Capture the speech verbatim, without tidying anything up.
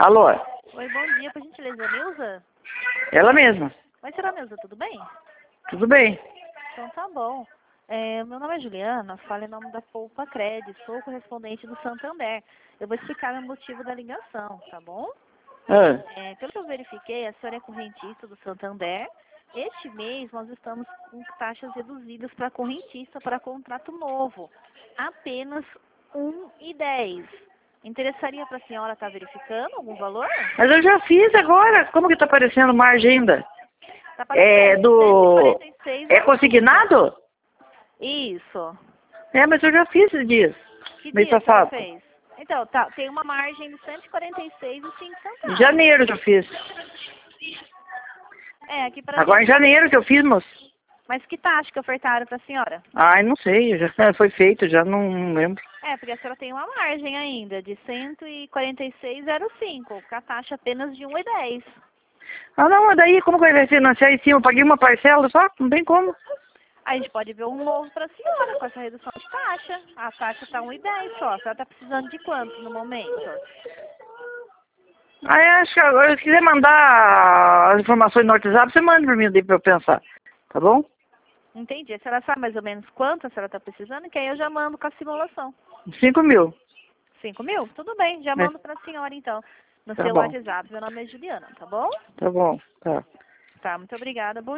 Alô? Oi, bom dia, por gentileza, Nilza? Ela mesma. Oi, será Nilza, tudo bem? Tudo bem. Então tá bom. É, meu nome é Juliana, falo em nome da Poupa Cred, sou correspondente do Santander. Eu vou explicar o motivo da ligação, tá bom? Ah, É, pelo que eu verifiquei, a senhora é correntista do Santander. Este mês nós estamos com taxas reduzidas para correntista para contrato novo. Apenas um e dez. Interessaria para a senhora estar verificando algum valor? mas eu já fiz agora. Como que tá aparecendo margem ainda? Tá É aparecendo do... cento e quarenta e seis. É consignado? Isso. É, mas eu já fiz esses dias. Que Mês dia a senhora passado. fez? Então, tá, tem uma margem de cento e quarenta e seis e cinco Em centavos. janeiro que eu fiz. É, aqui para Agora em janeiro que eu fiz, moço. Mas que taxa que ofertaram para a senhora? Ai, não sei. Já foi feito, já não, não lembro. É, porque a senhora tem uma margem ainda de cento e quarenta e seis vírgula zero cinco, com a taxa apenas de um e dez. Ah, não, mas daí como que vai financiar em cima? Eu paguei uma parcela só? Não tem como. A gente pode ver um novo para a senhora com essa redução de taxa. A taxa está um e dez só. A senhora está precisando de quanto no momento? Aí acho que agora, se quiser mandar as informações no WhatsApp, você manda pra mim daí pra eu pensar. Tá bom? Entendi. A senhora sabe mais ou menos quanto a senhora está precisando? Que aí eu já mando com a simulação. Cinco mil. Cinco mil? Tudo bem, já É, mando para a senhora então. No tá seu bom. WhatsApp. Meu nome é Juliana, tá bom? Tá bom. Tá. Tá, muito obrigada. Bom